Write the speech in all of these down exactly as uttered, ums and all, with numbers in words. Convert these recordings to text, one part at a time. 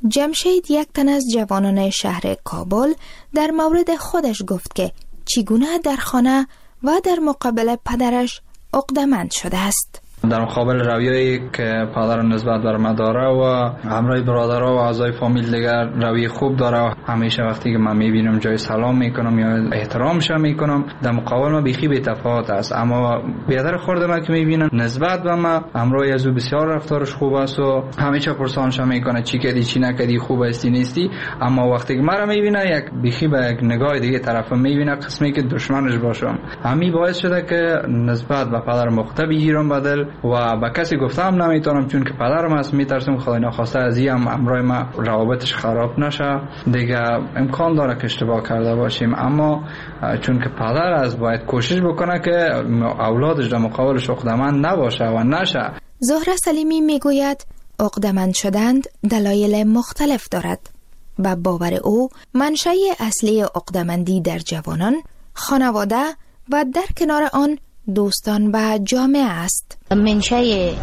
جمشید یک تن از جوانان شهر کابل در مورد خودش گفت که چگونه در خانه و در مقابل پدرش عقده‌مند شده است. در مقابل رویایی که پدر نسبت بر من داره و همراه برادرها و اعضای فامیل دیگر روی خوب داره و همیشه وقتی که من میبینم جای سلام میکنم یا احترامش میکنم، در مقابل ما بیخی بی تفاوت است. اما بیادر خورده من که میبینم نسبت به من همراه از او بسیار رفتارش خوب است و همیشه پرسانش میکنه چی کردی چی نکردی، خوب استی نیستی. اما وقتی که مرا میبینه یک بیخی به یک نگاه دیگه طرف میبینه، قسمی که دشمنش باشم. همین باعث شده که نسبت به پدر مخته بگیرم بدل و با کسی گفتم نمیتونم، چون که پدرم است. میترسم خدای ناخواسته از این امرای ما روابطش خراب نشه دیگه. امکان داره که اشتباه کرده باشیم، اما چون که پدر است باید کوشش بکنه که اولادش در مقابلش عقده‌مند نباشه و نشه. زهره سلیمی میگوید عقده‌مند شدن دلایل مختلف دارد و باور او منشأ اصلی عقده‌مندی در جوانان خانواده و در کنار آن دوستان و جامعه است. منشأ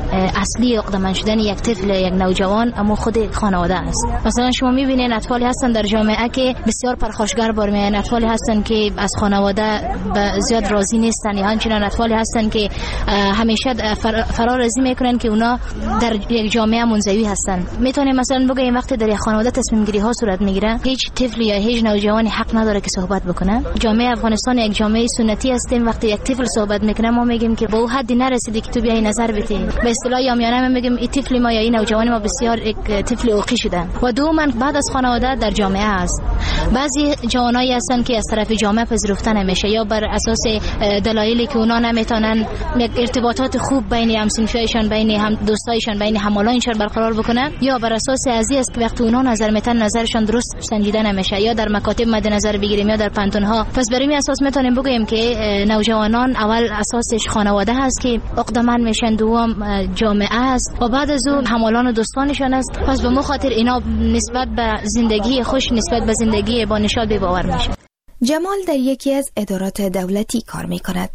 اصلی عقده‌مند شدن یک طفل، یک نوجوان، اما خود خانواده است. مثلا شما می‌بینید اطفالی هستن در جامعه که بسیار پرخاشگر بار میان، اطفالی هستن که از خانواده زیاد راضی نیستن، یا همچنین اطفالی هستن که همیشه فرارازی میکنن که اونا در یک جامعه منزوی هستن. میتونیم مثلا بگیم وقتی در یک خانواده تصمیم گیری ها صورت میگیره، هیچ طفل یا هیچ نوجوانی حق نداره که صحبت بکنه. جامعه افغانستان یک جامعه سنتی هستیم. وقتی یک طفل صحبت میکنه ما میگیم که به اون حدی نرسیدی که تو بیای نظر بدی. به اصطلاح یامیانه ما میگیم این طفل ما یا این نوجوان ما بسیار یک طفل اوقی شده. و دوما بعد از خانواده در جامعه است. بعضی جوانایی هستن که از طرف جامعه پذیرفته نمیشه، یا بر اساس دلایلی که اونا نمیتونن یک ارتباطات خوب بین همسنشایشان، بین هم دوستایشان، بین همالایشان برقرار بکنن، یا بر اساس ازی است که وقتی اونا نظر میتن نظرشان درست سنجیده نمیشه، یا در مکاتب مد نظر بگیریم یا در پانتون ها. پس برای این اساس میتونیم بگیم که نوجوانان اول اساسش خانواده هست که عقده‌مند میشن، دوم جامعه است و بعد از اون همالان و دوستانشان است. پس به مخاطر اینا نسبت به زندگی خوش، نسبت به زندگی با نشاط باور میشه. جمال در یکی از ادارات دولتی کار میکند.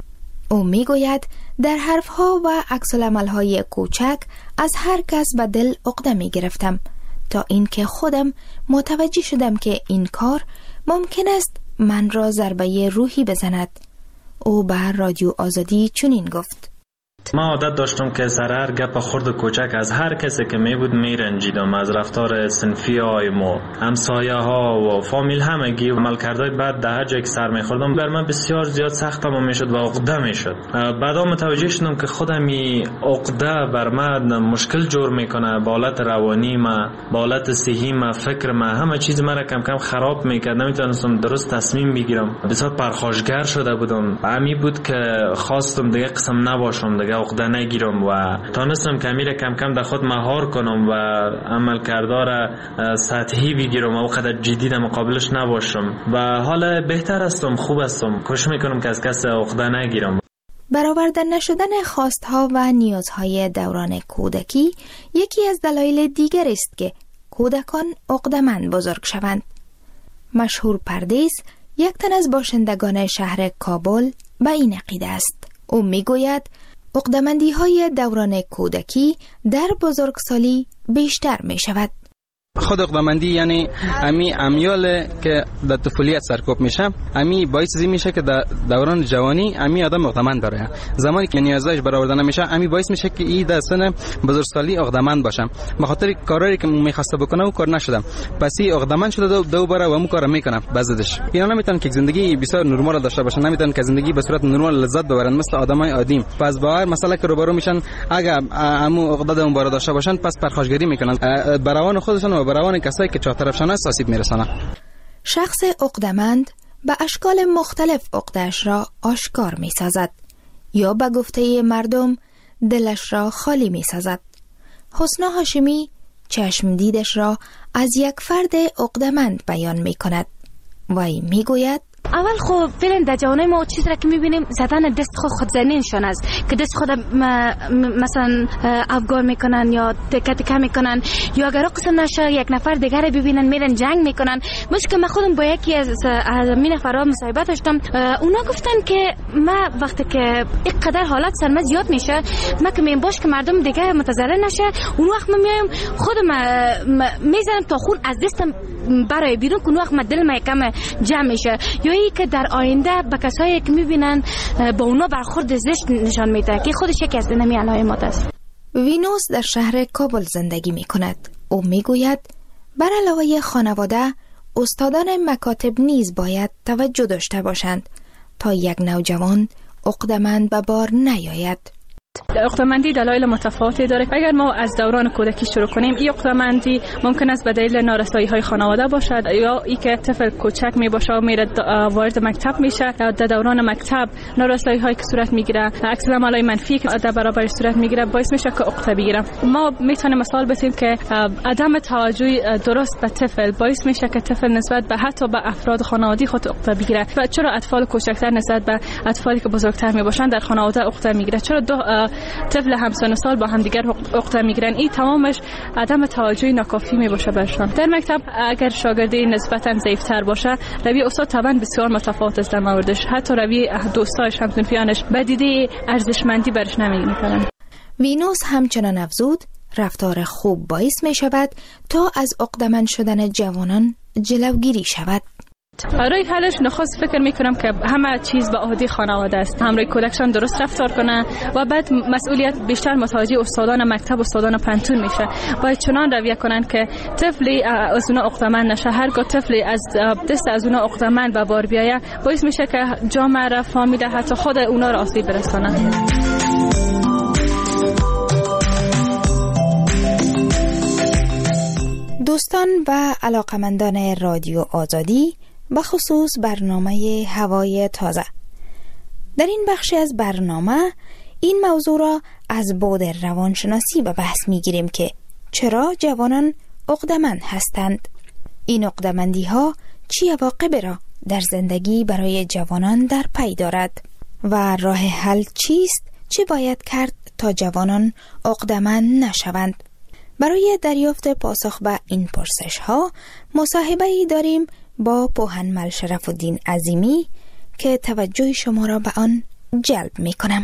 او میگوید در حرفها و عکس العمل‌های کوچک از هر کس به دل عقده میگرفتم تا اینکه خودم متوجه شدم که این کار ممکن است من را ضربه روحی بزند. او به رادیو آزادی چنین گفت: ما عادت داشتم که سرر گپ خرد و کوچک از هر کسی که می بود می رنجیدم، از رفتار صنفی های ما، همسایه ها و فامیل همگی و عملکردهای بد در هر جایی که سر می خوردم بر من بسیار زیاد سختم می شد و عقده می شد. بعدا متوجه شدم که خودم این عقده بر من مشکل جور میکنه، با حالت روانی ما، با حالت صحی ما، فکر ما، همه چیز مرا کم کم خراب میکرد. نمیتونستم درست تصمیم بگیرم، بسیار پرخاشگر شده بودم. همین بود که خواستم دیگه قسم نباشم، دیگه عقده نگیرم و تانستم کمیل کم کم در خود مهار کنم و عمل کردار سطحی بگیرم و وقت جدی در مقابلش نباشم و حالا بهتر هستم، خوب هستم، کوشش میکنم که از کس عقده نگیرم. برآورده نشدن خواستها و نیازهای دوران کودکی یکی از دلایل دیگر است که کودکان عقده‌مند بزرگ شوند. مشهور پردیس، یک تن از باشندگان شهر کابل، به این عقیده است. او میگوید عقده‌مندی های دوران کودکی در بزرگسالی بیشتر می شود. خود عقده‌مندی یعنی امی امیال که در طفولیت سرکوب میشه، امی باعث زی میشه که در دوران جوانی امی آدم عقده‌مند بره. زمانی که نیازش برآورده نمیشه امی باعث میشه که این در سن بزرگسالی عقده‌مند باشه. به خاطر کارایی که میخواسته بکنه و کار نشده، پس این عقده‌مند شده دو, دو بره و اون کارو میکنه. بعضش اینا نمیتونن که زندگی بسیار نرمال داشته باشن، نمیتونن که زندگی به صورت نرمال لذت ببرن مثل آدمای عادی. پس باور مسئله که روبرو میشن اگه امو عقده اون بار داشته باشن، پس پرخاشگری میکنن، براون خودشون و براون کسایی که چهار طرفشان است آسیب میرسانه. شخص عقده‌مند به اشکال مختلف عقده‌اش را آشکار میسازد یا به گفته مردم دلش را خالی میسازد. حسنا هاشمی چشم دیدش را از یک فرد عقده‌مند بیان میکند و میگوید: اول خب فعلا در جوانای ما چیزی را که میبینیم زدن دست خود خودزنیشان است که دست خود مثلا افگار میکنن یا تکه تکه میکنن یا اگر قسم نشه یک نفر دیگر ببینن میرن جنگ میکنن. مشکل من خودم با یکی از می نفرها مصاحبه داشتم، اونا گفتن که ما وقتی که اینقدر حالت سرما زیاد میشه ما که میام باش که مردم دیگه متضرر نشه، اون وقت من میایم خودم میزنم تا خون از دستم برای بیرون که اون وقت من دل من کم جمع میشه. یا ای که در آینده به کسایی که میبینن با اونا برخورد زشت نشان میده که خودش یکی از نمی علائمات است. وینوس در شهر کابل زندگی میکند. او میگوید بر علاوه خانواده استادان مکاتب نیز باید توجه داشته باشند تا یک نوجوان عقده‌مند به بار نیاید. عقده‌مندی دلایل متفاوتی داره. اگر ما از دوران کودکی شروع کنیم، این عقده‌مندی ممکن است به دلیل نارسایی‌های خانواده باشد یا ای که طفل کوچک میباشه و میره وارد مکتب میشه، در دوران مکتب نارسایی‌هایی که صورت میگیره، عکس العمل‌های منفی که در برابر صورت میگیره باعث میشه که عقده بگیره. ما میتونیم مثال بزنیم که عدم توجه درست به طفل باعث میشه که طفل نسبت به حتی به افراد خانوادگی خود عقده بگیره. و چرا اطفال کوچکتر نسبت به اطفالی که بزرگتر میباشن در خانواده عقده میگیره؟ چرا دو طفل همسن سال با هم دیگر عقده میگیرن؟ این تمامش عدم توجه ناکافی میباشه برشان. در مکتب اگر شاگردی نسبتا ضعیف‌تر باشه، روی استاد طبعا بسیار متفاوت است در موردش. حتی روی دوستاش همسنفیانش به دیده ارزشمندی برش نمی‌بینن. وینوس همچنان افزود رفتار خوب باعث می شود تا از عقده‌مند شدن جوانان جلوگیری شود. برای حلش نخست فکر میکنم که همه چیز به عهده خانواده است. همراه کودکشان درست رفتار کنه و بعد مسئولیت بیشتر متوجه استادان مکتب و استادان پنتون میشه. باید چنان رویه کنن که طفلی از اونا عقده‌مند نشه. هرگاه طفلی از دست از اونا عقده‌مند به بار بیایه باعث میشه که جامعه را، فامیل، حتی خود اونا را آسیب برسانه. دوستان و علاقمندان رادیو آزادی، به خصوص برنامه هوای تازه، در این بخشی از برنامه این موضوع را از بعد روانشناسی به بحث می گیریم که چرا جوانان عقده‌مند هستند. این عقده‌مندی ها چی عواقبی را در زندگی برای جوانان در پی دارد و راه حل چیست؟ چی باید کرد تا جوانان عقده‌مند نشوند؟ برای دریافت پاسخ به این پرسش ها مصاحبه‌ای داریم با پوهنمل شرف‌الدین عظیمی که توجه شما را به آن جلب می کنم.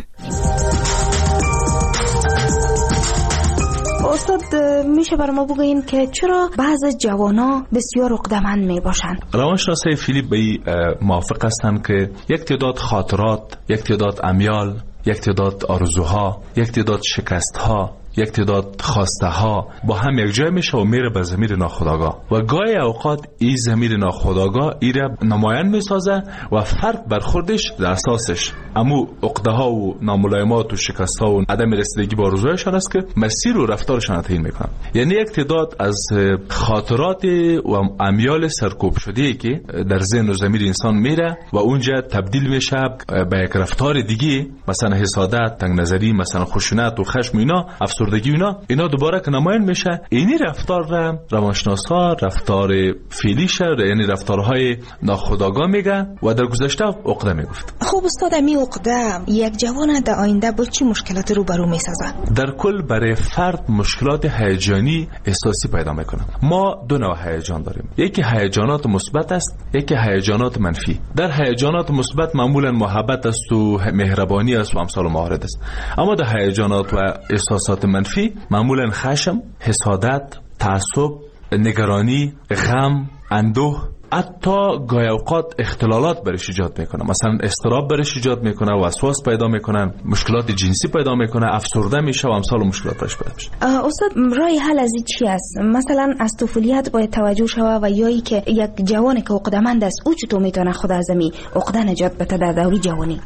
استاد، میشه بر ما بگوین که چرا بعض جوانا بسیار عقده‌مند می باشند؟ روانشناسای فیلیپ بی موافق هستند که یک تعداد خاطرات، یک تعداد امیال، یک تعداد آرزوها، یک تعداد شکستها، یک تعداد خواسته ها با هم یک جای میشه و میره به ضمیر ناخودآگاه و گاهی اوقات این ضمیر ناخودآگاه ایره نمایان میسازه و فرد برخوردش در اساسش امو عقده ها و ناملایمات و شکست ها و عدم رسیدگی به آرزوهایشان است که مسیر و رفتارشان تعیین میکنن. یعنی یک تعداد از خاطرات و امیال سرکوب شده که در ذهن و ضمیر انسان میره و اونجا تبدیل میشه به یک رفتار دیگه، مثلا حسادت، تنگ نظری، مثلا خشونت و خشم، اینا افسردگی، اینا اینا دوباره که نمایان میشه. اینی رفتار را روانشناسا رفتار فعلیش، یعنی رفتارهای ناخودآگاه میگن و در گذشته عقده میگفت. خب استاد، می عقده یک جوان در آینده با چی مشکلاتی روبرو میسازه؟ در کل برای فرد مشکلات هیجانی احساسی پیدا میکنه. ما دو نوع هیجان داریم، یکی هیجانات مثبت است، یکی هیجانات منفی. در هیجانات مثبت معمولا محبت است و مهربانی است و امثال موارد است، اما در هیجانات و احساسات منفی معمولا خشم، حسادت، تعصب، نگرانی، غم، اندوه، حتی گاهی اوقات اختلالات برش ایجاد میکنه. مثلا اضطراب برش ایجاد میکنه، وسواس پیدا میکنن، مشکلات جنسی پیدا میکنه، افسرده میشه و امثال مشکلات برش پیدا میشه. استاد، راه حل از این چی است؟ مثلا از طفولیت باید توجه شوه و یایی که یک جوانی که عقده‌مند است او چطور میتونه خود از می عقده نجات بده در دوری جوانی؟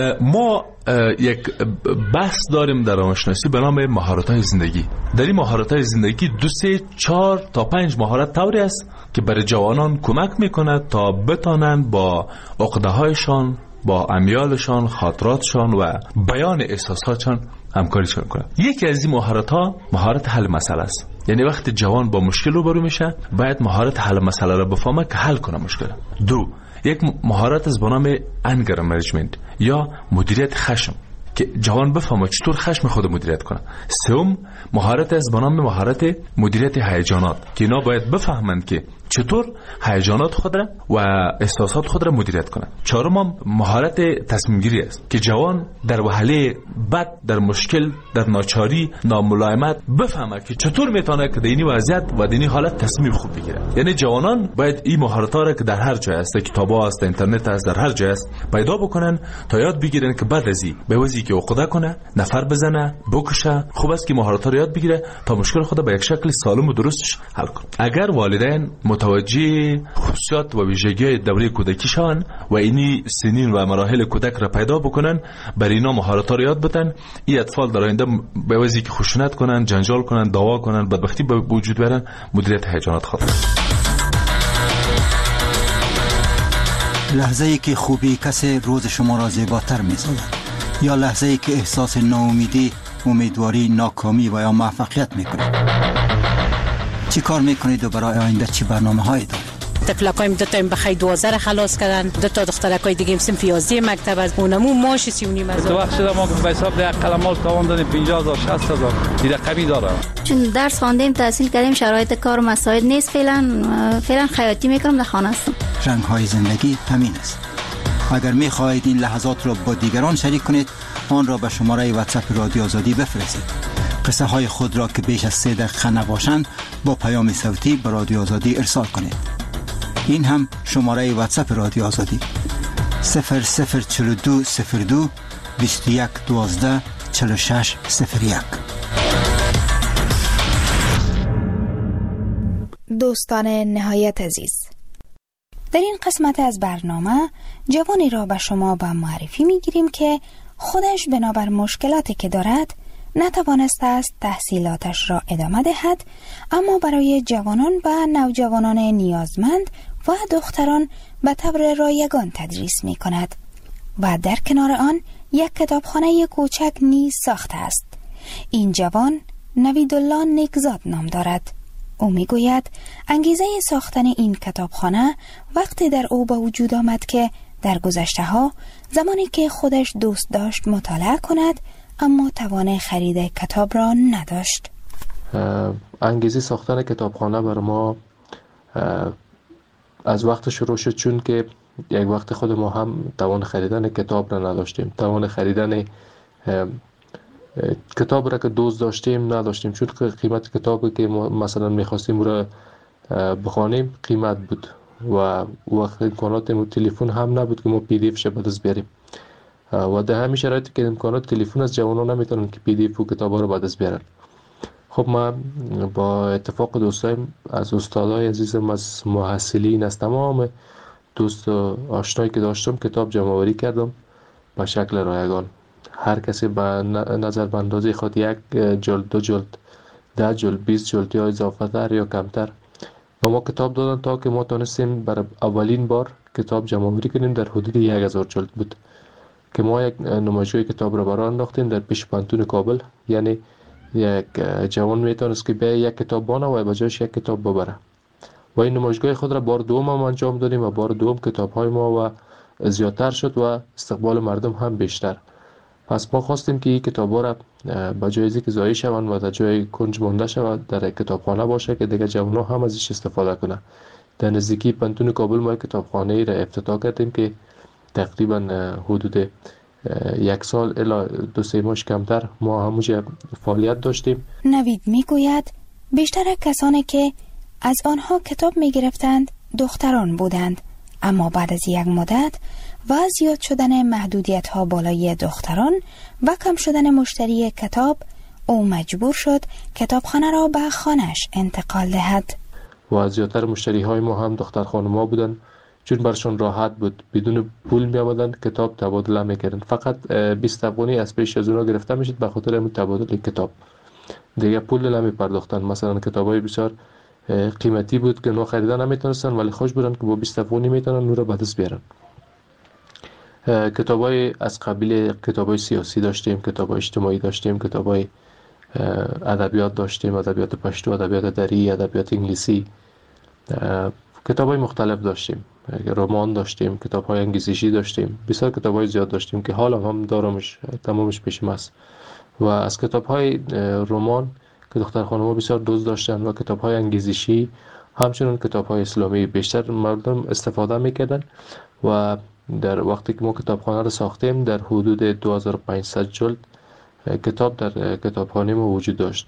ما یک بحث داریم در روانشناسی به نام مهارت‌های زندگی. در این مهارت‌های زندگی دو سه چهار تا پنج مهارت طوری است که برای جوانان کمک میکند تا بتانند با عقده‌هایشان، با امیالشان، خاطراتشان و بیان احساساتشان همکاری کنند. یکی از این مهارت‌ها مهارت حل مسئله است. یعنی وقتی جوان با مشکل روبرو میشه باید مهارت حل مسئله را بفهمه که حل کنه مشکل. دو، یک مهارت از به نام انگر منیجمنت یا مدیریت خشم که جوان بفهمه چطور خشم خود مدیریت کنه. سوم، مهارت از به نام مهارت مدیریت هیجانات که اینا باید بفهمند که چطور هیجانات خود را و احساسات خود را مدیریت کنند. چهارم، مهارت تصمیم گیری است که جوان در وهله بد، در مشکل، در ناچاری، ناملایمت بفهمه که چطور میتونه که در این وضعیت و در این حالت تصمیم خوب بگیره. یعنی جوانان باید این مهارت‌ها را که در هر جای است، کتاب‌ها است، اینترنت است، در هر جای است پیدا بکنن تا یاد بگیرن که بعد از این به وضعی که عقده کنه، نفر بزنه، بکشه، خوب است که مهارت‌ها را یاد بگیره تا مشکل خود به یک شکل سالم و درستش حل کنه. اگر والدین متوجه خصوصیات و ویژگی‌های دوره کودکیشان و اینی سنین و مراحل کودک را پیدا بکنن، بر اینا مهارت‌ها را یاد بدن، این اطفال در آینده به وجهی که خشونت کنن، جنجال کنن، دعوا کنن، بدبختی به وجود بیارن، مدیریت هیجانات خود. لحظه‌ای که خوبی کسی روز شما را زیباتر می‌سازد یا لحظه‌ای که احساس ناامیدی، امیدواری، ناکامی و یا موفقیت می‌کنید. چی کار میکنید و برای آینده چی برنامه‌هایی دارید؟ طفلکایم دو تا بخای دوازده را خلاص کردن، دو تا دخترکای دیگه صنف یازده مکتب از اونمو ماش سی و نیم هزار. تو وقت شده ما به حساب ده قلمال تاوان دادیم پنجاه هزار شصت هزار دیگه کمی داره. چون درس خواندیم، تحصیل کردیم، شرایط کار و مساعد نیست، فعلا فعلا خیاطی میکنم، در خانه هستم. رنگ‌های زندگی همین است. اگر می‌خواهید این لحظات را با دیگران شریک کنید، آن را به شماره واتساپ رادیو آزادی بفرستید. قصه های خود را که بیش از سه دقیقه نباشند با پیام صوتی به رادیو آزادی ارسال کنید. این هم شماره واتساپ رادیو آزادی صفر صفر چهل و دو صفر دو بیست و یک دوازده چهل و شش صفر یک. دوستان نهایت عزیز، در این قسمت از برنامه جوانی را به شما به معرفی میگیریم که خودش بنابر مشکلاتی که دارد نتوانسته است تحصیلاتش را ادامه دهد، اما برای جوانان و نوجوانان نیازمند و دختران به طور رایگان تدریس می کند و در کنار آن یک کتابخانه کوچک نیز ساخته است. این جوان نویدالله نیکزاد نام دارد. او می گوید انگیزه ساختن این کتابخانه وقتی در او به وجود آمد که در گذشته ها زمانی که خودش دوست داشت مطالعه کند اما توان خرید کتاب را نداشت. انگیزه ساختن کتابخانه بر ما از وقت شروع شد، چون که یک وقت خود ما هم توان خریدن کتاب را نداشتیم، توان خریدن کتاب را که دوست داشتیم نداشتیم، چون که قیمت کتابی که ما مثلا میخواستیم را بخوانیم قیمت بود و وقت امکانات تلفن هم نبود که ما پی دی اف ش به دست بیاریم و در همین شرایطی که امکانات تلفن از جوانان نمیتونن که پی دی اف و کتابا رو به دست بیارن. خب ما با اتفاق دوستایم از استادای عزیزم، از محصلین، از تمام دوست و آشنایی که داشتم کتاب جمع آوری کردم به شکل رایگان. هر کسی به نظر به اندازه خود یک جلد، دو جلد، ده جلد، بیست جلد یا اضافه تر یا کمتر و ما کتاب دادن تا که ما تونستیم برای اولین بار کتاب جمع آوری کنیم. در حدود یک هزار جلد بود که ما یک نمایشگاه کتاب را برای انداختیم در پیش پانتون کابل. یعنی یک جوان میتونست که به یک کتاب بانه و بجاش یک کتاب ببره و این نمایشگاه خود را بار دوم هم انجام دادیم و بار دوم کتاب های ما و زیادتر شد و استقبال مردم هم بیشتر. پس ما خواستیم که این کتاب ها را بجای که ضایع شوند و در جای کنج مانده شود در کتابخانه باشه که دیگه جوان ها هم ازش استفاده کنه. در نزدیکی پانتون کابل ما کتابخانه را افتتاح کردیم که تقریبا حدود یک سال الی دو سه ماه کمتر ما همونجا فعالیت داشتیم. نوید میگوید بیشتر کسانی که از آنها کتاب میگرفتند دختران بودند، اما بعد از یک مدت و زیاد شدن محدودیت ها بالای دختران و کم شدن مشتری کتاب، او مجبور شد کتابخانه را به خانه‌اش انتقال دهد. و زیادتر مشتری های ما هم دختر خانم‌ها بودند، چون برشون راحت بود، بدون پول می آمدن کتاب تبادله میکردن. فقط بیست افغانی از پیش از اونا گرفته میشد به خاطر همین تبادل کتاب، دیگه پول نمی پرداختن. مثلا کتابای بسیار قیمتی بود که نو خریدن نمیتونستن ولی خوش بودن که با بیست افغانی میتونن نو رو به دست بیارن. کتابای از قبیل کتابای سیاسی داشتیم، کتابای اجتماعی داشتیم، کتابای ادبیات داشتیم، ادبیات پشتو، ادبیات دری، ادبیات انگلیسی، کتاب‌های مختلف داشتیم، رمان داشتیم، کتاب‌های انگیزشی داشتیم، بسیار کتاب‌های زیاد داشتیم که حالا هم دارمش، تمامش پیشم است. و از کتاب‌های رمان که دختر خانم‌ها بسیار دوست داشتن و کتاب‌های انگیزشی، همچنین کتاب‌های اسلامی بیشتر مردم استفاده می‌کردن. و در وقتی که ما کتابخانه رو ساختیم در حدود دو هزار و پانصد جلد کتاب در کتابخانه ما وجود داشت.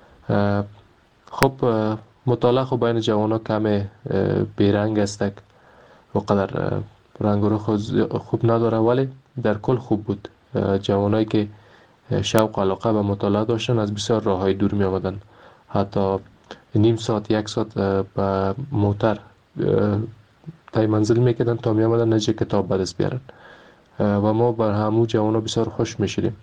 خب مطالعه خب بین جوان‌ها کم بیرنگ است و قدر رنگ رو خوب نداره، ولی در کل خوب بود. جوانایی که شوق و علاقه به مطالعه داشتن از بسیار راههای دور می آمدن، حتی نیم ساعت یک ساعت به موتر تای منزل میکردن تا می آمدن نجه کتاب به دست بیارن و ما بر همو جوانا بسیار خوش میشدیم.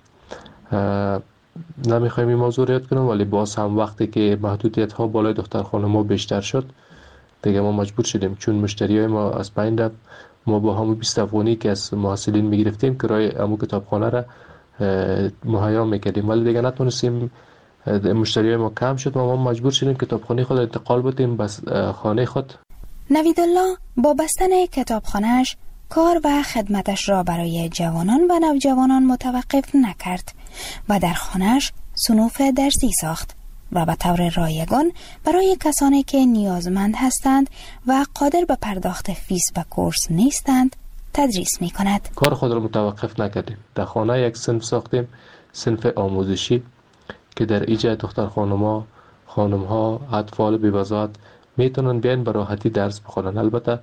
نمیخوایم این موضوع رو یاد کنم، ولی باز هم وقتی که محدودیت ها بالای دختر خانم بیشتر شد دیگه ما مجبور شدیم، چون مشتری های ما از پایین رفت، ما با همون بیست افغانی که از محصلین میگرفتیم کرایه همون کتابخانه را مهیا میکردیم، ولی دیگه نتونستیم، مشتری های ما کم شد و ما مجبور شدیم کتابخانه خود انتقال بدیم بس خانه خود. نویدالله با بستن کتابخانه‌اش کار و خدمتش را برای جوانان و نوجوانان متوقف نکرد و در خانه‌اش صنوف درسی ساخت و به طور رایگان برای کسانی که نیازمند هستند و قادر به پرداخت فیس و کورس نیستند تدریس می کند. کار خود را متوقف نکردیم. در خانه یک صنف ساختیم، صنف آموزشی که در ایجا دختر خانم‌ها، خانم‌ها، اطفال بی‌وضاحت میتونن بیان به راحتی درس بخونن. البته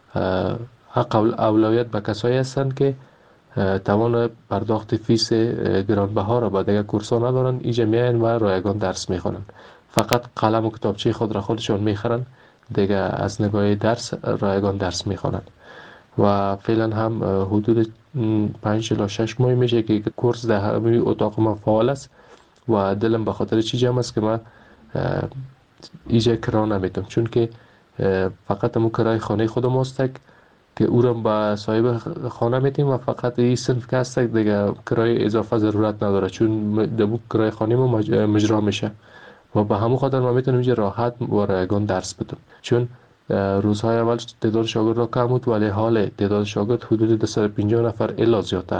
حق اولویت به کسایی هستند که توان پرداخت فیس گرانبها را با دیگر کورس‌ها ندارن، اینجا میان و رایگان درس میخونن. فقط قلم و کتابچه خود را خودشون میخرن، دیگه از نگاه درس رایگان درس میخونن. و فعلا هم حدود پنج تا شش ماه میشه که کورس در همین اتاق ما فعال است و دلم به خاطر چی جمع است که من ایجا کرا نمیتم، چون که فقط همون کرای خانه خودم است که او را با صاحب خانه میتیم و فقط این صنف که هست دیگه کرای اضافه ضرورت نداره، چون دبو کرای خانه ما مجرا میشه و به همون خاطر ما میتونیم اینجا راحت و رایگان درس بدم. چون روزهای اول تعداد شاگرد را کم بود، ولی حال تعداد شاگرد حدود دویست و پنجاه نفر الا زیادتر،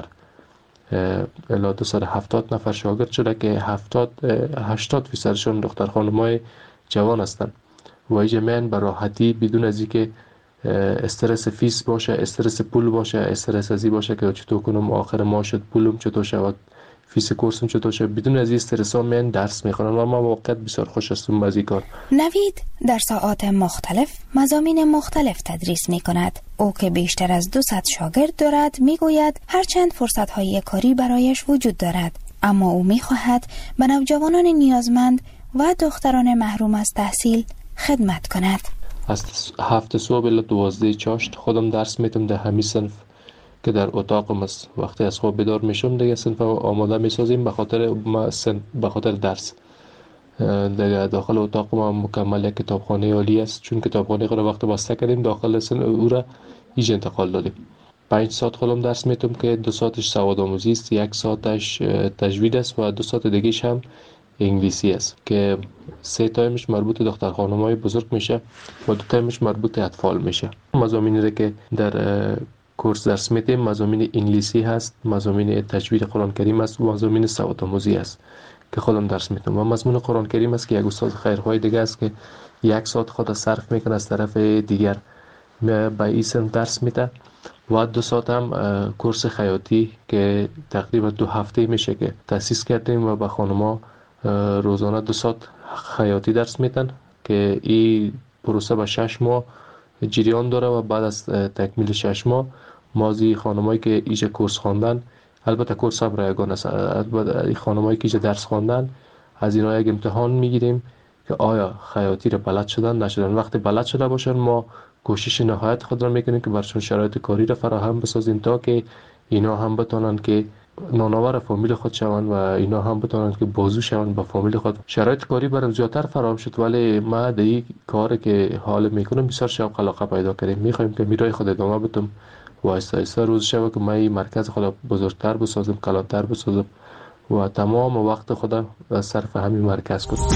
الا دویست و هفتاد نفر شاگرد شده که هفتاد هشتاد فیصدشون دختر خانم‌های جوان هستند و اینجا میان به راحتی بدون از اینکه استرس فیس باشه، استرس پول باشه، استرس ازی باشه که چطور کنم آخر ماه شد پولم چطور شود، فیس کورسم چطور شد، بدون از این استرس ها میان درس میخونن و ما واقعا بسیار خوش هستم از این کار. نوید در ساعات مختلف مضامین مختلف تدریس میکند. او که بیشتر از دویست شاگرد دارد میگوید هرچند فرصت های کاری برایش وجود دارد، اما او میخواهد به نوجوانان نیازمند و دختران محروم از تحصیل خدمت کند. از هفت صبح الی دوازده چاشت خودم درس میتم در همین صنف که در اتاقم است. وقتی از خواب بیدار میشم دیگه صنف آماده میسازیم به خاطر ما صنف به خاطر درس. دیگه داخل اتاق ما مکمل یک کتابخانه عالی است، چون کتابخانه خود وقت بسته کردیم داخل صنف او را ایج انتقال دادیم. پنج ساعت خودم درس میتم که دو ساعتش سواد آموزی است، یک ساعتش تجوید است و دو ساعت دیگه‌اش هم انگلیسی است که سه تایمش مربوط دختر خانم‌های بزرگ میشه و دو تایمش مربوط اطفال میشه. مضامینی را که در کورس درس میدیم مضامین انگلیسی هست، مضامین تجوید قرآن کریم است و مضامین سواد آموزی است که خودم درس میدم. و مضمون قرآن کریم است که یک استاد خیرخواه دیگه است که یک ساعت خود صرف میکنه از طرف دیگر به این صنف درس میده و دو ساعت هم کورس خیاطی که تقریبا دو هفته میشه که تأسیس کردیم و به خانم‌ها روزانه دو ساعت خیاطی درس میدن که این پروسه به شش ماه جریان داره و بعد از تکمیل شش ماه مازی خانمایی که ایجا کورس خواندن، البته کورس هم رایگان است، البته خانمایی که ایجا درس خواندن از اینا یک امتحان میگیریم که آیا خیاطی رو بلد شدن نشدن. وقتی بلد شده باشن ما کوشش نهایت خود را میکنیم که برشون شرایط کاری را فراهم بسازیم تا که اینا هم بتونن که نانآور فامیل خود شوند و اینا هم بتونن که بازو شوند با فامیل خود. شرایط کاری برام زیادتر فراهم شد، ولی ما در این کاری که حال میکنم بسیار شوق علاقه پیدا کردیم. میخوایم که میرای خود ادامه بدم و آهسته آهسته روز شب که من این مرکز خود بزرگتر بسازم، کلانتر بسازم و تمام وقت خود صرف همین مرکز کنم.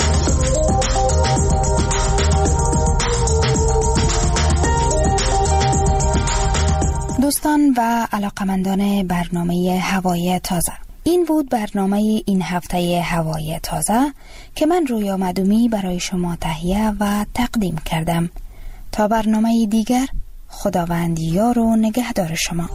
دوستان و علاقمندان برنامه هوای تازه، این بود برنامه این هفته هوای تازه که من رویا مدومی برای شما تهیه و تقدیم کردم. تا برنامه دیگر، خداوند یار و نگهدار شما.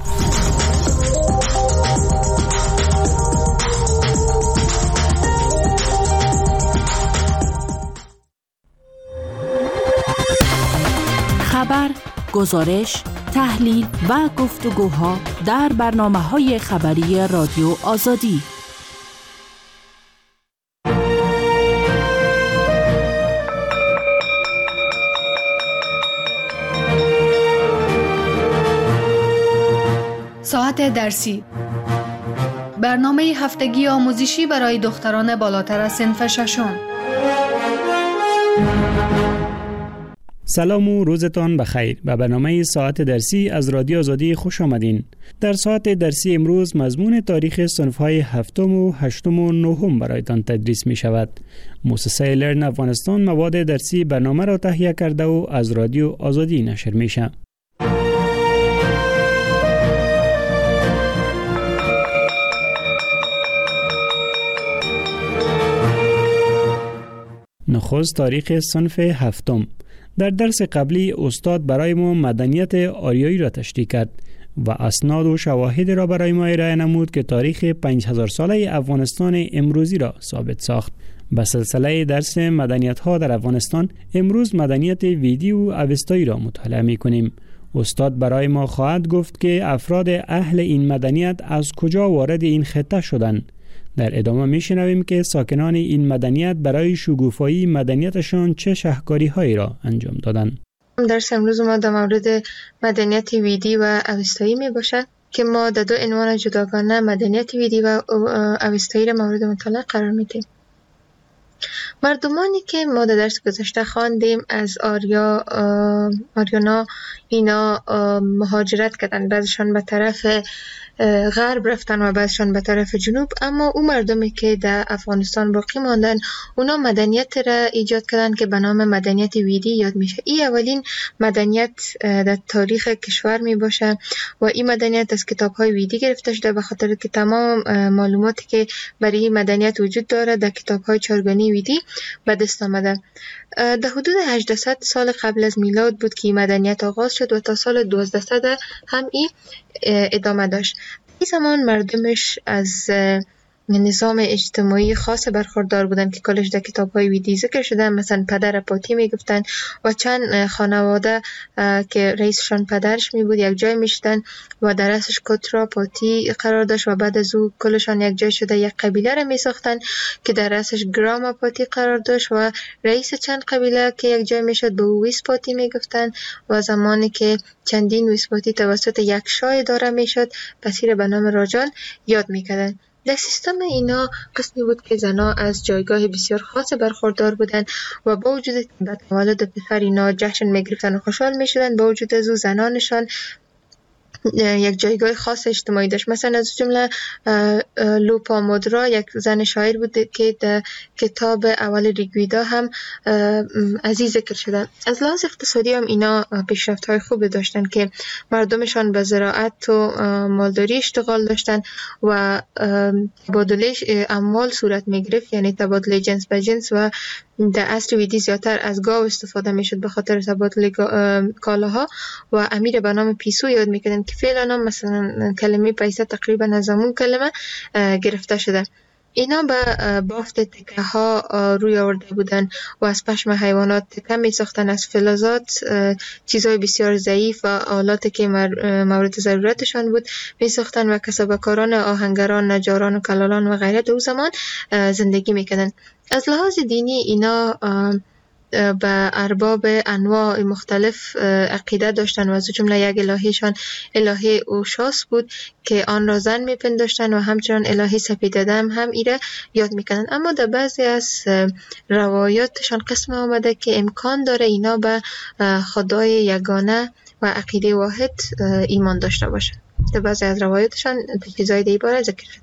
خبر، گزارش، تحلیل و گفتگوها در برنامه‌های خبری رادیو آزادی. ساعت درسی، برنامه هفتگی آموزشی برای دختران بالاتر از صنف ششم. سلام و روزتان بخیر. به برنامه ساعت درسی از رادیو آزادی خوش آمدین. در ساعت درسی امروز مضمون تاریخ صنف‌های هفتم و هشتم و نهم برایتان تدریس می شود. مؤسسه لرن افغانستان مواد درسی برنامه را تهیه کرده و از رادیو آزادی نشر می شود. نخست تاریخ صنف هفتم. در درس قبلی استاد برای ما مدنیت آریایی را تشریح کرد و اسناد و شواهد را برای ما ارائه نمود که تاریخ پنج هزار ساله افغانستان امروزی را ثابت ساخت. به سلسله درس مدنیت ها در افغانستان امروز مدنیت ویدی و اوستایی را مطالعه می کنیم. استاد برای ما خواهد گفت که افراد اهل این مدنیت از کجا وارد این خطه شدند. در ادامه میشنویم که ساکنان این مدنیت برای شگوفایی مدنیتشان چه شهکاری‌هایی را انجام دادند. درس امروز ما در مورد مدنیت ویدی و اوستایی می باشد که ما در دو عنوان جداگانه مدنیت ویدی و اوستایی را مورد مطالعه قرار میدیم. مردمانی که ما در درس گذشته خواندیم از آریا آریانا اینا مهاجرت کردن، بعضشان به طرف غرب رفتن و بعضشان به طرف جنوب، اما اون مردمی که در افغانستان باقی ماندن اونا مدنیت را ایجاد کردن که به نام مدنیت ویدی یاد میشه. این اولین مدنیت در تاریخ کشور می باشه و این مدنیت از کتاب های ویدی گرفته شده، به خاطر که تمام معلوماتی که برای این مدنیت وجود داره در کتاب های چارگانی ویدی به دست آمده. در حدود هجده سال قبل از میلاد بود که این مدنیت آغاز شد و تا سال دوازده هم این ادامه داشت. این زمان مردمش از نظام اجتماعی خاص برخوردار بودن که کلش در کتاب‌های ویدی ذکر شده، مثلا پدر پاتی میگفتن و چند خانواده که رئیسشان پدرش می بود یک جای میشدن و در رأسش کترا پاتی قرار داشت و بعد از او کلشان یک جای شده یک قبیله را می ساختن که در رأسش گراما پاتی قرار داشت و رئیس چند قبیله که یک جای میشد به او ویس پاتی میگفتن و زمانی که چندین ویس پاتی توسط یک شاه اداره میشد پس به نام راجال یاد میکردن. در سیستم اینا قسمی بود که زنها از جایگاه بسیار خاص برخوردار بودند و با وجود به تولد پسر اینا جشن میگرفتن و خوشحال میشدن، با وجود از او زنانشان یک جایگاه خاص اجتماعی داشت. مثلا از جمله لوپامودرا یک زن شاعر بود که در کتاب اول ریگویدا هم از این ذکر شده. از لحاظ اقتصادی هم اینا پیشرفت های خوب داشتن که مردمشان به زراعت و مالداری اشتغال داشتن و تبادله اموال صورت می گرفت، یعنی تبادله جنس به جنس، و در عصر ویدی زیادتر از گاو استفاده میشد به خاطر تبادل کالاها و امیر به نام پیسو یاد میکردن که فعلا هم مثلا کلمه پیسه تقریبا از همون کلمه گرفته شده. اینا به بافت تکه ها روی آورده بودن و از پشم حیوانات تکه می ساختن، از فلزات چیزهای بسیار ضعیف و آلاتی که مورد ضرورتشان بود می ساختن و کسبکاران، آهنگران، نجاران و کلالان و غیره در زمان زندگی می کردن. از لحاظ دینی اینا به ارباب انواع مختلف عقیده داشتن و از جمله یک الهیشان الهه اوشاس بود که آن را زن میپنداشتن و همچنان الهه سپیددم هم ایره یاد میکنن. اما در بعضی از روایاتشان قسم آمده که امکان داره اینا به خدای یگانه و عقیده واحد ایمان داشته باشه. در بعضی از روایاتشان چیزای دیگه باره ذکر شده.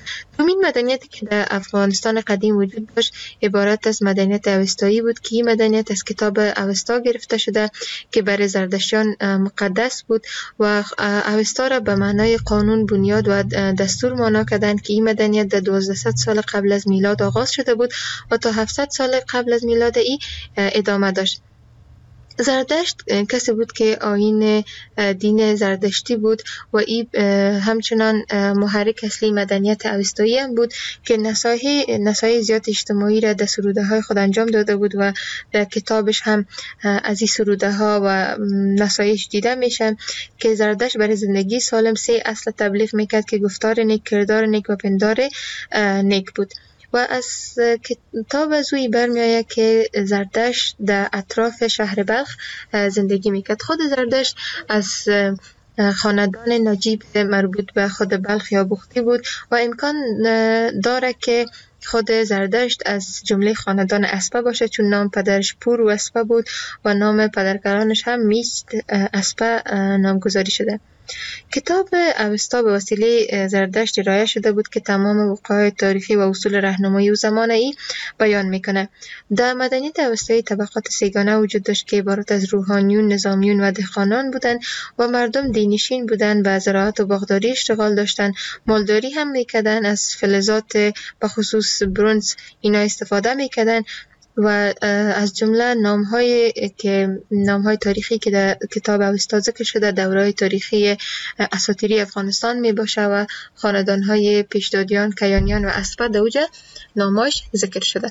دومین مدنیتی که در افغانستان قدیم وجود داشت عبارت از مدنیت اوستایی بود که این مدنیت از کتاب اوستا گرفته شده که برای زردشتیان مقدس بود و اوستا را به معنای قانون، بنیاد و دستور معنا کردند که این مدنیت در دوازده سال قبل از میلاد آغاز شده بود و تا هفتصد سال قبل از میلاد ای ادامه داشت. زردشت کسی بود که آیین دین زردشتی بود و این همچنان محرک اصلی مدنیت اوستایی هم بود که نصایح نصایح زیاد اجتماعی را در سروده های خود انجام داده بود و در کتابش هم از این سروده ها و نصایح دیده میشن که زردشت برای زندگی سالم سه اصل تبلیغ میکرد که گفتار نیک، کردار نیک و پندار نیک بود. و از کتاب از اوی برمی آید که زردشت در اطراف شهر بلخ زندگی میکرد. خود زردشت از خاندان نجیب مربوط به خود بلخ یا بختی بود و امکان داره که خود زردشت از جمله خاندان اسپه باشه، چون نام پدرش پور و اسپه بود و نام پدرکلانش هم میست اسپه نامگذاری شده. کتاب اوستا به وسیله زردشت ارائه شده بود که تمام وقایع تاریخی و اصول راهنمایی و زمان ای بیان میکنه. در مدنیت اوستایی طبقات سیگانه وجود داشت که عبارت از روحانیون، نظامیون و دهقانان بودند و مردم دینشین بودند، به زراعت و باغداری اشتغال داشتند، مالداری هم میکردند، از فلزات به خصوص برنز اینا استفاده میکردند و از جمله نام‌های که نام‌های تاریخی که در کتاب اوستا ذکر شده دوره‌های تاریخی اساطیری افغانستان میباشه و خاندان‌های پیشدادیان، کیانیان و اسپه در اوجه نام‌هاش ذکر شده.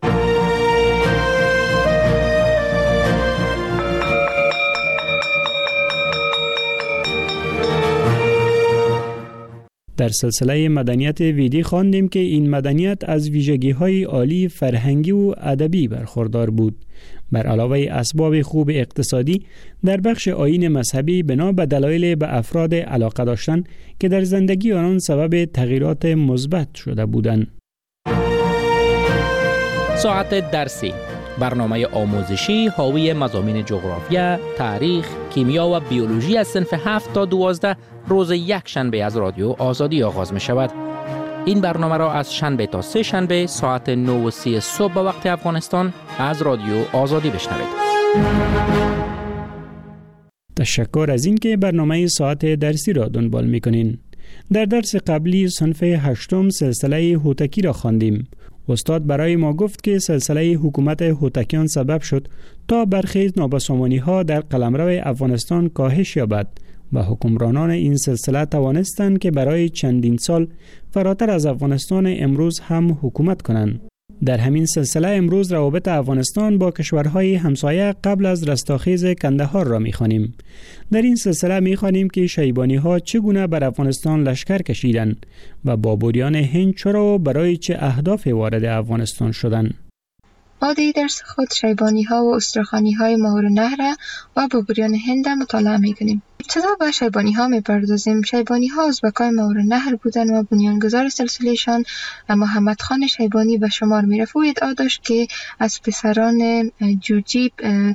در سلسله مدنیت ویدی خواندیم که این مدنیت از ویژگی‌های عالی فرهنگی و ادبی برخوردار بود. بر علاوه اسباب خوب اقتصادی، در بخش آیین مذهبی بنا به دلایل به افراد علاقه داشتن که در زندگی آنان سبب تغییرات مثبت شده بودند. ساعت درسی، برنامه آموزشی حاوی مضامین جغرافیا، تاریخ، کیمیا و بیولوژی از صنف هفت تا دوازده روز یک شنبه از رادیو آزادی آغاز می شود. این برنامه را از شنبه تا سه شنبه ساعت نه و سی صبح به وقت افغانستان از رادیو آزادی بشنوید. تشکر از این که برنامه ساعت درسی را دنبال می کنین. در درس قبلی صنف هشتم سلسله هوتکی را خواندیم. استاد برای ما گفت که سلسله حکومت هوتکیان سبب شد تا برخی نابسامانی ها در قلمرو افغانستان کاهش یابد و حکمرانان این سلسله توانستند که برای چندین سال فراتر از افغانستان امروز هم حکومت کنند. در همین سلسله امروز روابط افغانستان با کشورهای همسایه قبل از رستاخیز کندهار را می‌خوانیم. در این سلسله می‌خوانیم که شیبانی‌ها چگونه بر افغانستان لشکر کشیدند و بابریان هند چرا و برای چه اهداف وارد افغانستان شدند. ما در درس خود شیبانی‌ها و استرخانی‌های ماورالنهر و بابریان هند مطالعه می‌کنیم. ابتدا به شیبانی‌ها می‌پردازیم. شیبانی‌ها ازبکای ماورالنهر بودند و بنیانگذار سلسله‌شان محمد خان شیبانی به شمار می‌رفت. او ادعا داشت که از پسران جوجیب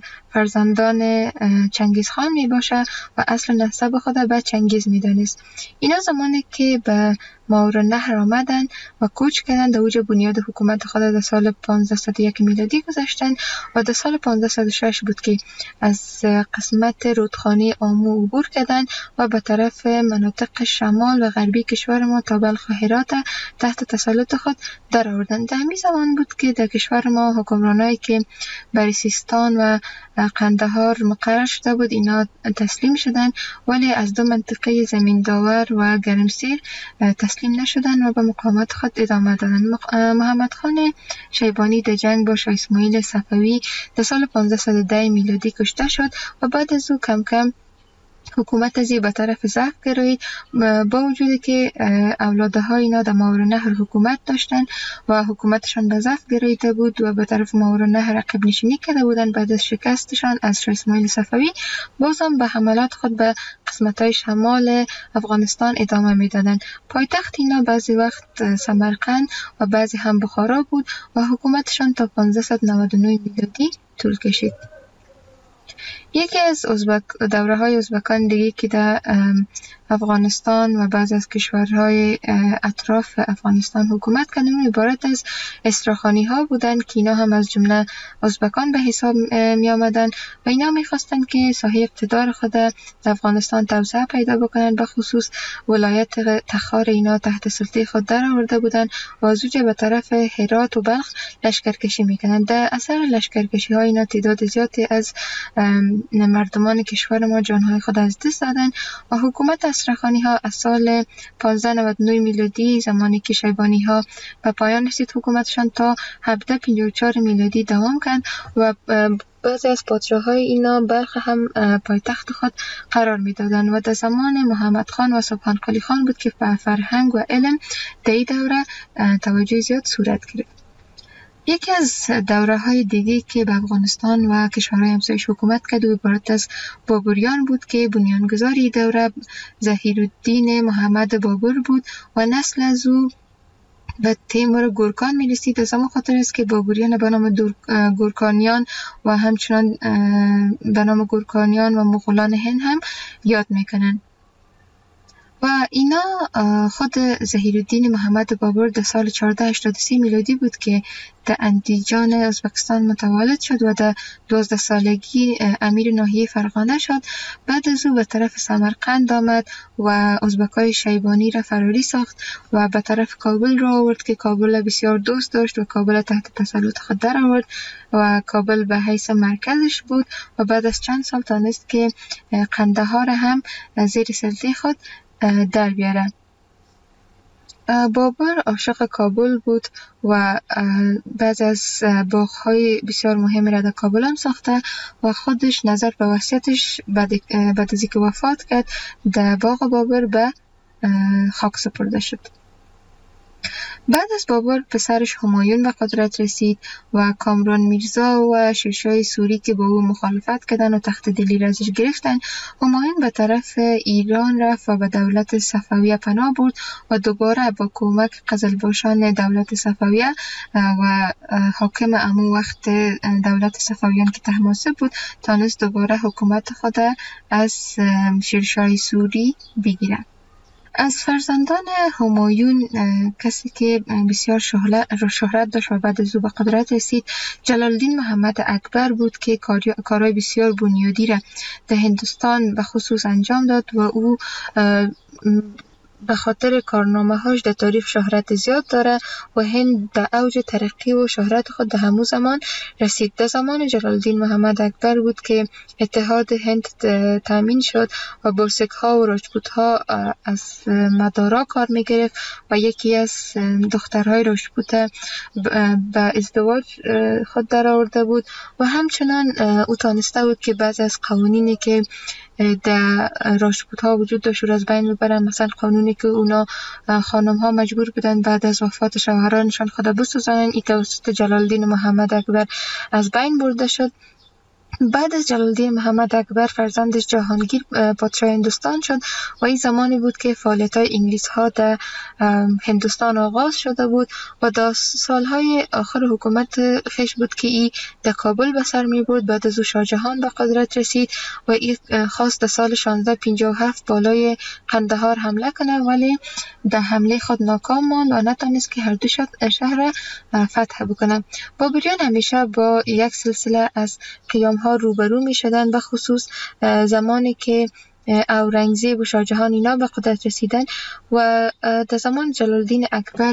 فرزندان چنگیز خان می باشه و اصل نسب خود به چنگیز می دانست. اینا زمانی که به ماورالنهر آمدن و کوچ کردن در اوج بنیاد حکومت خود در سال پانزده و یک میلادی گذاشتن و در سال پانزده و شش بود که از قسمت رودخانه آمو عبور کردن و به طرف مناطق شمال و غربی کشور ما تا بلخ و هرات تحت تسلط خود در آوردن. در همین زمان بود که در کشور ما حکمرانایی که بر سیستان و قندهار مقرر شده بود اینا تسلیم شدن، ولی از دو منطقه زمین داور و گرمسیر تسلیم نشدن و به مقاومت خود ادامه دادن. محمد خان شیبانی در جنگ با شاه اسماعیل صفوی در سال پانزده و ده میلادی کشته شد و بعد از او کم کم حکومت ازی به طرف ضعف گرایید، با وجودی که اولادهای اینا در ماورالنهر حکومت داشتن و حکومتشان به ضعف گراییده بود و به طرف ماورالنهر عقب نشینی کرده بودن. بعد از شکستشان از شاه اسماعیل صفوی بازم به حملات خود به قسمت‌های شمال افغانستان ادامه میدادن. پایتخت اینا بعضی وقت سمرقند و بعضی هم بخارا بود و حکومتشان تا پانزده و نود و نه میلادی طول کشید. یکی از ازبک دوره های ازبکان دیگه که در افغانستان و بعض از کشورهای اطراف افغانستان حکومت کردن عبارت از استراخانی ها بودن که اینا هم از جمله ازبکان به حساب می آمدن و اینا می خواستن که ساحه اقتدار خود در افغانستان توسعه پیدا بکنن، به خصوص ولایت تخار اینا تحت سلطه خود در آورده بودن و از اونجا به طرف هرات و بلخ لشکرکشی میکنن. در اثر لشکرکشی ها اینا تعداد زیادی از مردمان کشور ما جانهای خود از دست دادن و حکومت استراخانی ها از سال پانزده نود و نه میلادی زمانی که شیبانی ها به پایان رسید حکومتشان تا هفده پنجاه و چهار میلادی دوام کرد و بعضی از پادشاه‌های اینا بلخ هم پایتخت خود قرار میدادن و در زمان محمد خان و سبحان قلی خان بود که به فرهنگ و علم در این دوره توجه زیاد صورت گرفت. یکی از دوره های دیگه که به افغانستان و کشورهای همسایش حکومت کرد و عبارت از بابریان بود که بنیانگذاری دوره ظهیرالدین محمد بابر بود و نسل از او به تیمور گورکان می رسید. از همون خاطر است که بابریان به نام گورکانیان و همچنان به نام گورکانیان و مغولان هند هم یاد میکنن. و اینا خود ظهیرالدین محمد بابر در سال چهارده هشتاد و سه میلادی بود که در اندیجان ازبکستان متولد شد و در دوازده سالگی امیر ناحیه فرغانه شد. بعد از او به طرف سمرقند آمد و ازبکای شیبانی را فراری ساخت و به طرف کابل را آورد که کابل بسیار دوست داشت و کابل تحت تسلط خود در آورد و کابل به حیث مرکزش بود و بعد از چند سال تانست که قندهار هم زیر سلطه خود در بیاره. بابر عاشق کابل بود و بعض از باغ‌های بسیار مهم را در کابل هم ساخته و خودش نظر به وصیتش بعد بعد از اینکه وفات کرد در باغ بابر به خاک سپرده شد. بعد از بابر پسرش همایون به قدرت رسید و کامران میرزا و شیرشاه سوری که با او مخالفت کردن و تخت دلی را ازش گرفتن. همایون به طرف ایران رفت و به دولت صفویه پناه برد و دوباره با کمک قزلباشان دولت صفویه و حاکم امو وقت دولت صفویان که طهماسب بود تانست دوباره حکومت خود از شیرشاه سوری بگیرد. از فرزندان همایون کسی که بسیار شهرت داشت و بعد از او به قدرت رسید جلالالدین محمد اکبر بود که کارهای بسیار بنیادی را در هندوستان به خصوص انجام داد و او به خاطر کارنامه هاش در تاریخ شهرت زیاد داره و هند در اوج ترقی و شهرت خود در همون زمان رسید. در زمان جلالالدین محمد اکبر بود که اتحاد هند تامین شد و برسک ها و راجپوت ها از مدارا کار می گرفت و یکی از دخترهای راجپوت به ازدواج خود در آورده بود و همچنان او تانسته بود که بعض از قوانینی که در راجپوت ها وجود داشت رو از بین ببرن. مثلا قانونی که اونا خانم ها مجبور بودن بعد از وفات شوهرانشان خود بسوزانن، این توسط جلالالدین محمد اکبر از بین برده شد. بعد از جلالالدین محمد اکبر فرزندش جهانگیر پادشاه هندوستان شد و این زمانی بود که فعالیت‌های انگلیس ها در هندوستان آغاز شده بود و در سالهای آخر حکومت خیش بود که این در کابل به سر می برد. بعد از او شاه جهان به قدرت رسید و این خواست در سال شانزده پنجاه و هفت بالای قندهار حمله کنه ولی در حمله خود ناکام ماند و نتونست که هر دو شهر فتح بکنه. بابریان همیشه با یک سلسله از قیام ها روبرو می شدن، به خصوص زمانی که اورنگزیب و شاه جهان اینا به قدرت رسیدن و در زمان جلالالدین اکبر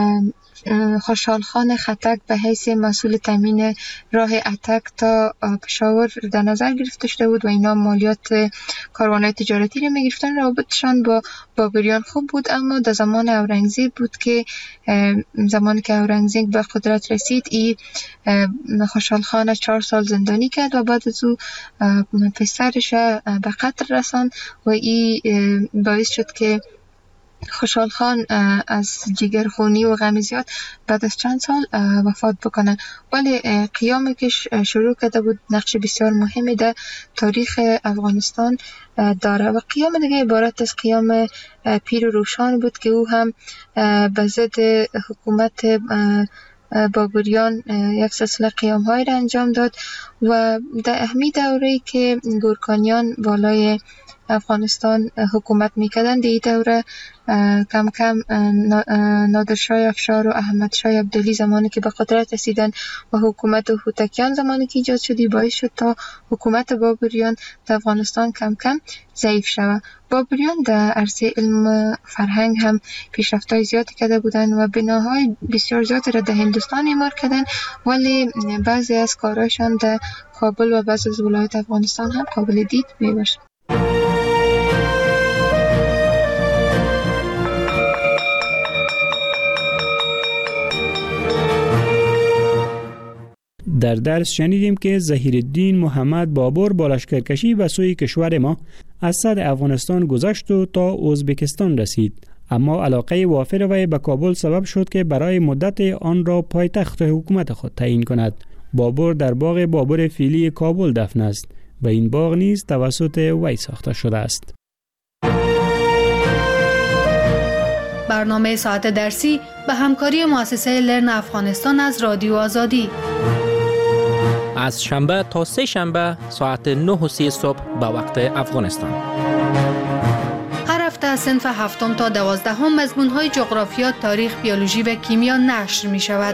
خوشحال خان خطک به حیث مسئول تامین راه اتک تا پشاور در نظر گرفته شده بود و اینا مالیات کاروان‌های تجارتی رو می‌گرفتن. رابطشان با بابریان خوب بود، اما در زمان اورنگزیب بود که زمانی که اورنگزیب به قدرت رسید این خوشحال خان چهار سال زندانی کرد و بعد از او پسرش به قتل رساند و این باعث شد که خوشحال خان از جگرخونی و غم زیاد بعد از چند سال وفات بکنه. ولی قیامی که شروع کرده بود نقش بسیار مهمی در تاریخ افغانستان داره و قیام دیگه عبارت از قیام پیر روشان بود که او هم به ضد حکومت بابریان یک سلسله قیام های را انجام داد و در اهمی دوره که گورکانیان بالای افغانستان حکومت میکردند، این دوره کم کم نادرشاه افشار و احمد شاه عبدالی زمانی که به قدرت رسیدن و حکومت هوتکیان زمانی که ایجاد شدی باعث شد تا حکومت بابریان در افغانستان کم کم ضعیف شود. بابریان در عرصه علم فرهنگ هم پیشرفت‌های زیادی کرده بودند و بناهای بسیار زیادی را در هندوستان اعمار کردند، ولی بعضی از کارهایشان در کابل و بعضی از ولایات افغانستان هم قابل دید میباشد. در درس شنیدیم که ظهیرالدین محمد بابر با لشکرکشی به سوی کشور ما از صد افغانستان گذشت و تا ازبکستان رسید، اما علاقه وافر وی به کابل سبب شد که برای مدت آن را پایتخت حکومت خود تعیین کند. بابر در باغ بابر فیلی کابل دفن است و این باغ نیز توسط وی ساخته شده است. برنامه ساعت درسی به همکاری مؤسسه لرن افغانستان از رادیو آزادی از شنبه تا سه شنبه ساعت نه و سی صبح به وقت افغانستان. هر هفته از صنف هفتم تا دوازدهم مضمون‌های جغرافیا، تاریخ، بیولوژی و کیمیا نشر می شود.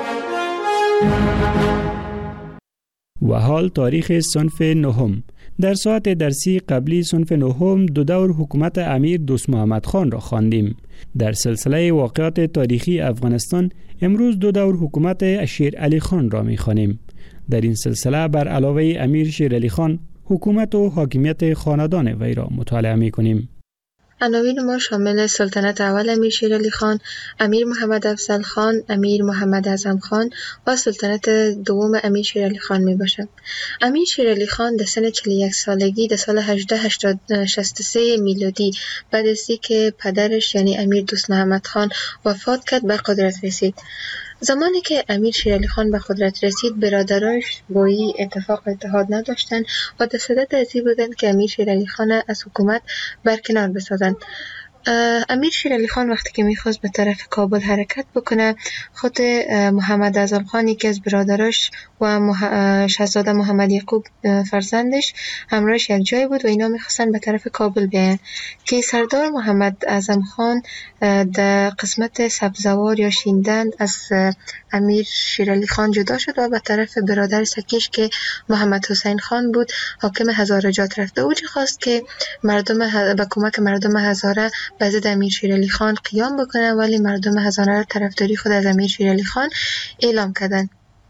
و حال تاریخ صنف نهم. در ساعت درسی قبلی صنف نهم دو دور حکومت امیر دوست محمد خان را خواندیم. در سلسله واقعات تاریخی افغانستان امروز دو دور حکومت شیر علی خان را می خوانیم. در این سلسله بر علاوه امیر شیر علی خان حکومت و حاکمیت خاندان وی را مطالعه می کنیم. عناوین ما شامل سلطنت اول امیر شیر علی خان، امیر محمد افضل خان، امیر محمد اعظم خان و سلطنت دوم امیر شیر علی خان می باشد. امیر شیر علی خان در سن چهل و یک سالگی در سال هزار و هشتصد و شصت و سه میلادی بعد از اینکه پدرش یعنی امیر دوست محمد خان وفات کرد به قدرت رسید. زمانی که امیر شیر علی خان به قدرت رسید، برادرایش با این اتفاق اتحاد نداشتند و در صدد از این بودند که امیر شیر علی خان از حکومت برکنار بسازند. امیر شیر علی خان وقتی که میخواست به طرف کابل حرکت بکنه، خود محمد اعظم خان یکی از برادراش و مح... شاهزاده محمد یعقوب فرزندش همراهش یک جای بود و اینا میخواستن به طرف کابل بیاین که سردار محمد اعظم خان در قسمت سبزوار یا شیندند از امیر شیر علی خان جدا شد و به طرف برادر سکیش که محمد حسین خان بود حاکم هزاره جات رفت. او خواست که مردم با کمک مردم هزاره به ضد امیر شیر علی خان قیام بکنه، ولی مردم هزاره طرفداری خود از امیر شیر علی خان اعلام کردند.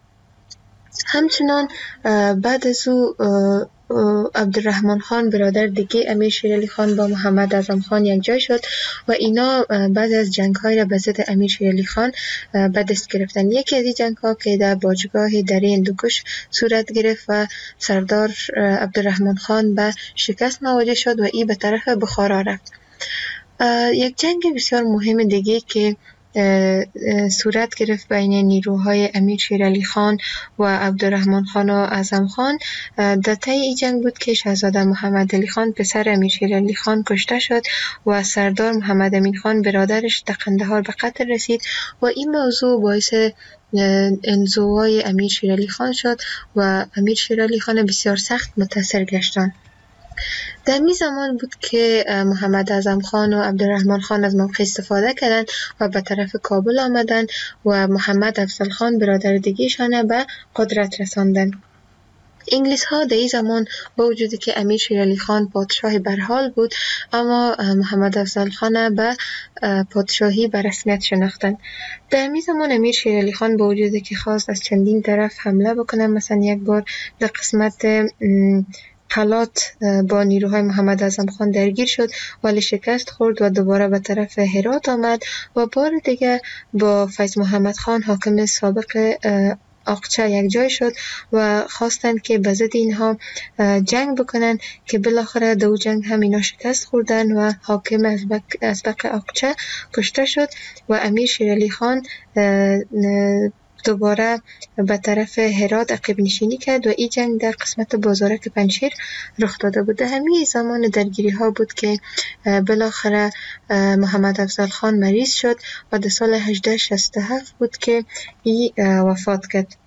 همچنان بعد از او عبدالرحمن خان برادر دیگه امیر شیر علی خان با محمد اعظم خان یک جای شد و اینا بعضی از جنگ های را به ضد امیر شیر علی خان به دست گرفتن. یکی از این جنگ ها که در باجگاه دره هندوکش صورت گرفت و سردار عبدالرحمن خان به شکست مواجه شد و ای به طرف بخارا رفت. یک جنگ بسیار مهم دیگه که صورت گرفت بین نیروهای امیر شیر علی خان و عبدالرحمن خان و اعظم خان در طی این جنگ بود که شاهزاده محمد علی خان پسر امیر شیر علی خان کشته شد و سردار محمد امین خان برادرش در قندهار به قتل رسید و این موضوع باعث انزوای امیر شیر علی خان شد و امیر شیر علی خان بسیار سخت متاثر گشتند. در می زمان بود که محمد اعظم خان و عبدالرحمن خان از موقع استفاده کردند و به طرف کابل آمدند و محمد افضل خان برادر دیگه‌شان به قدرت رساندند. انگلیس ها در این زمان با وجودی که امیر شیر علی خان پادشاه برحال بود، اما محمد افضل خان به پادشاهی به رسمیت شناختند. در این زمان امیر شیر علی خان با وجودی که خواست از چندین طرف حمله بکنه، مثلا یک بار در قسمت حالات با نیروهای محمد اعظم خان درگیر شد ولی شکست خورد و دوباره به طرف هرات آمد و بار دیگه با فیض محمد خان حاکم سابق آقچه یک جای شد و خواستند که به ضد اینها جنگ بکنن که بالاخره دو جنگ هم اینا شکست خوردن و حاکم ازبق آقچه کشته شد و امیر شیر علی خان دوباره به طرف هرات عقب نشینی کرد و این جنگ در قسمت بازارک پنجشیر رخ داده بود. همین زمان درگیری ها بود که بالاخره محمد افضل خان مریض شد و در سال هجده شصت و هفت بود که ای وفات کرد.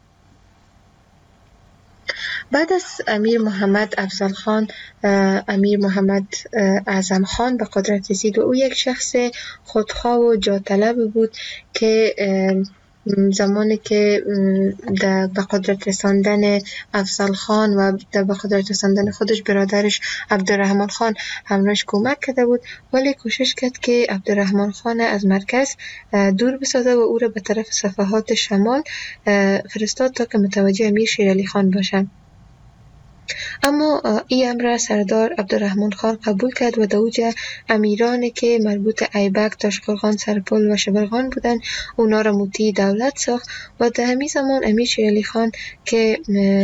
بعد از امیر محمد افضل خان امیر محمد اعظم خان به قدرت رسید و او یک شخص خودخواه و جاطلب بود که زمانی که در به قدرت رساندن افضل خان و در به قدرت رساندن خودش برادرش عبدالرحمن خان همراهش کمک کرده بود، ولی کوشش کرد که عبدالرحمن خان از مرکز دور بسازه و او را به طرف صفحات شمال فرستاد تا که متوجه امیر شیرعلی خان باشه. اما این امر سردار عبدالرحمن خان قبول کرد و دوجه امیرانی که مربوط ایبک، تاشقرغان، سرپل و شبرغان بودن اونا را مطیع دولت ساخت و در همین زمان امیر شیرعلی خان که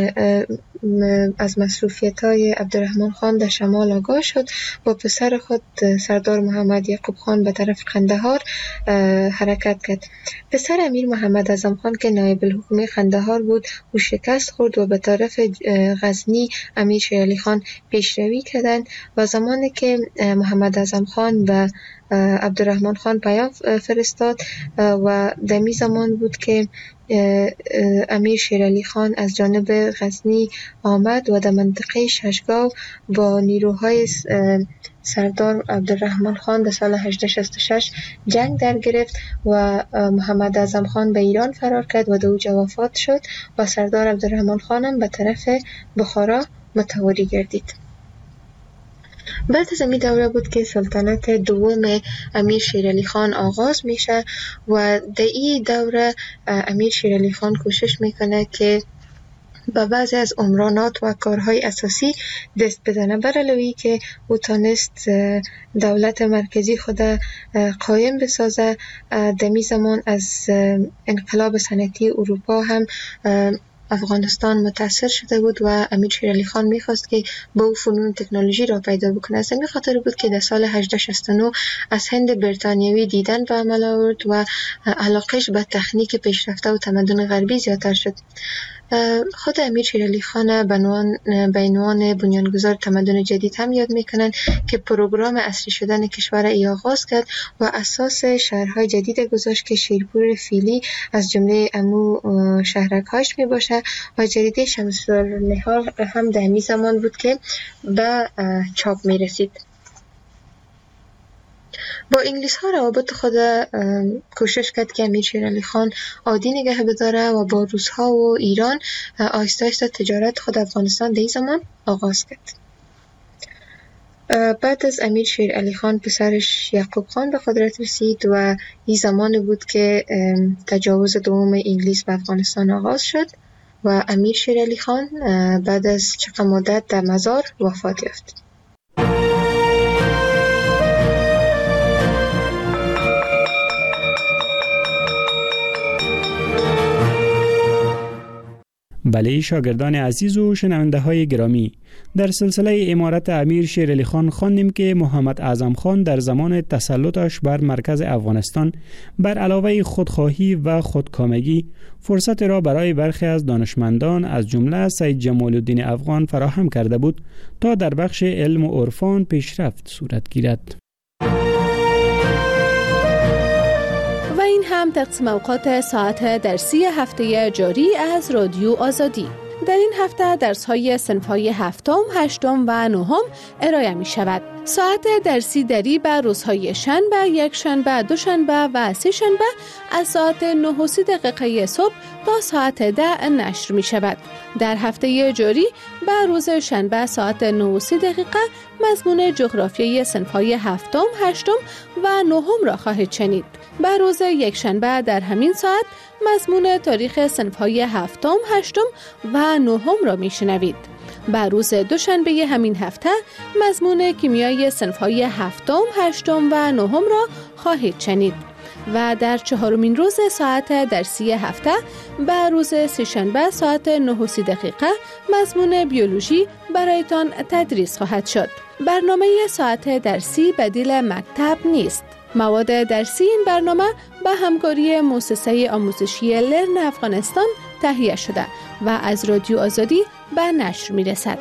از مصروفیت های عبدالرحمن خان در شمال آگاه شد با پسر خود سردار محمد یعقوب خان به طرف قندهار حرکت کرد. پسر امیر محمد اعظم خان که نایب الحکومه قندهار بود او شکست خورد و به طرف غزنی امیر شیرعلی خان پیشروی کردند و زمانی که محمد اعظم خان به عبدالرحمن خان پیام فرستاد و در می زمان بود که امیر شیرعلی خان از جانب غزنی آمد و در منطقه ششگاو با نیروهای سردار عبدالرحمن خان در سال هجده شصت و شش جنگ در گرفت و محمد اعظم خان به ایران فرار کرد و در اوجا وفات شد و سردار عبدالرحمن خان هم به طرف بخارا متواری گردید. بعد از این دوره بود که سلطنت دوم امیر شیرعلی خان آغاز میشه و در این دوره امیر شیرعلی خان کوشش میکنه که به بعضی از عمرانات و کارهای اساسی دست بزنه، برعلاوه که او تانست دولت مرکزی خود قایم بسازه. دمی زمان از انقلاب صنعتی اروپا هم افغانستان متاثر شده بود و امیر شیرعلی خان میخواست که با او فنون تکنولوژی را پیدا بکنه. از همین خاطر بود که در سال هجده شصت و نه از هند بریتانیوی دیدن به عمل آورد و علاقش به تکنیک پیشرفته و تمدن غربی زیادتر شد. خود امیر شیرعلی خان به عنوان بنیانگذار تمدن جدید هم یاد میکنن که پروگرام اصلی شدن کشور ای آغاز کرد و اساس شهرهای جدید گذاشت که شیرپور فیلی از جمله امو شهرک‌هاش می باشه و جریده شمس النهار هم در همین زمان بود که به چاپ می رسید. با انگلیس ها روابط خود کوشش کرد که امیر شیرعلی خان عادی نگه بداره و با روس ها و ایران آهسته آهسته تجارت خود افغانستان در این زمان آغاز کرد. بعد از امیر شیرعلی خان پسرش یعقوب خان به قدرت رسید و این زمان بود که تجاوز دوم انگلیس به افغانستان آغاز شد و امیر شیرعلی خان بعد از چند مدت در مزار وفات یافت. بله شاگردان عزیز و شنونده های گرامی، در سلسله امارت امیر شیرعلی خان خواندیم که محمد اعظم خان در زمان تسلطش بر مرکز افغانستان بر علاوه خودخواهی و خودکامگی فرصت را برای برخی از دانشمندان از جمله سید جمال الدین افغان فراهم کرده بود تا در بخش علم و عرفان پیشرفت صورت گیرد. و این هم تقسیم اوقات ساعت درسی هفته جاری از رادیو آزادی. در این هفته درس‌های صنف‌های هفتم، هشتم و نهم ارائه می شود. ساعت درسی دری به روزهای شنبه، یک شنبه، دو شنبه و سه شنبه از ساعت نه و سی دقیقه صبح تا ساعت ده نشر می شود. در هفته جاری به روز شنبه ساعت نه و سی دقیقه مضمون جغرافیای صنف‌های هفتم، هشتم و نهم را خواهید شنید. به روز یک شنبه در همین ساعت مضمون تاریخ صنف‌های هفتم، هشتم و نهم را میشنوید. به روز دوشنبه همین هفته مضمون کیمیای صنف‌های هفتم، هشتم و نهم را خواهید شنید. و در چهارمین روز ساعت درسی هفته به روز سه‌شنبه ساعت نه و سی دقیقه مضمون بیولوژی برایتان تدریس خواهد شد. برنامه ساعت درسی بدیل مکتب نیست. مواد درسی این برنامه به همکاری مؤسسه آموزشی لرن افغانستان تهیه شده و از رادیو آزادی به نشر می رسد.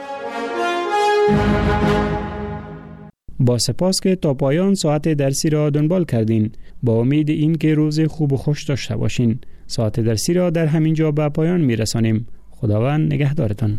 با سپاس که تا پایان ساعت درسی را دنبال کردین. با امید این که روز خوب و خوش داشته باشین. ساعت درسی را در همین جا به پایان می رسانیم. خداوند نگهدارتان.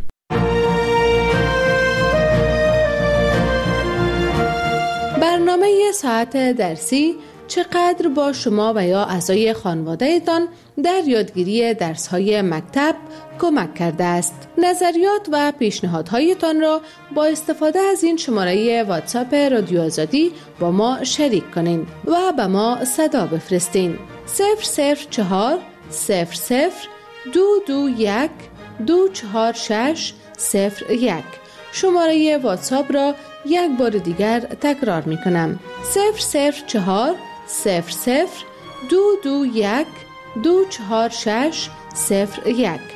برنامه ساعت درسی چقدر با شما و یا اعضای خانواده‌تان در یادگیری درس‌های مکتب کمک کرده است. نظریات و پیشنهادهایتان را با استفاده از این شماره واتساپ رادیو آزادی با ما شریک کنین و به ما صدا بفرستین. صفر صفر چهار صفر صفر دو دو یک دو چهار شش صفر یک. شماره واتساپ را یک بار دیگر تکرار می کنم. صفر صفر چهار صفر صفر دو دو یک دو چهار شش صفر یک.